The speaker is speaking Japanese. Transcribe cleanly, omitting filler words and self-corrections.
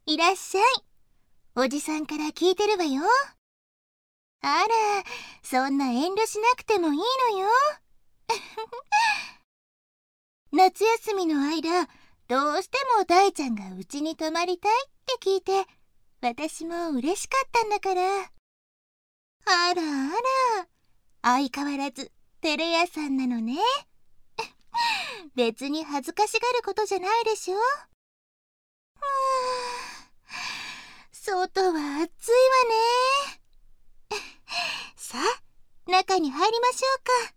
いらっしゃい。おじさんから聞いてるわよ。あら、そんな遠慮しなくてもいいのよ。夏休みの間、どうしても大ちゃんがうちに泊まりたいって聞いて、私も嬉しかったんだから。あらあら、相変わらず照れ屋さんなのね。別に恥ずかしがることじゃないでしょ。外は暑いわね。さあ、中に入りましょうか。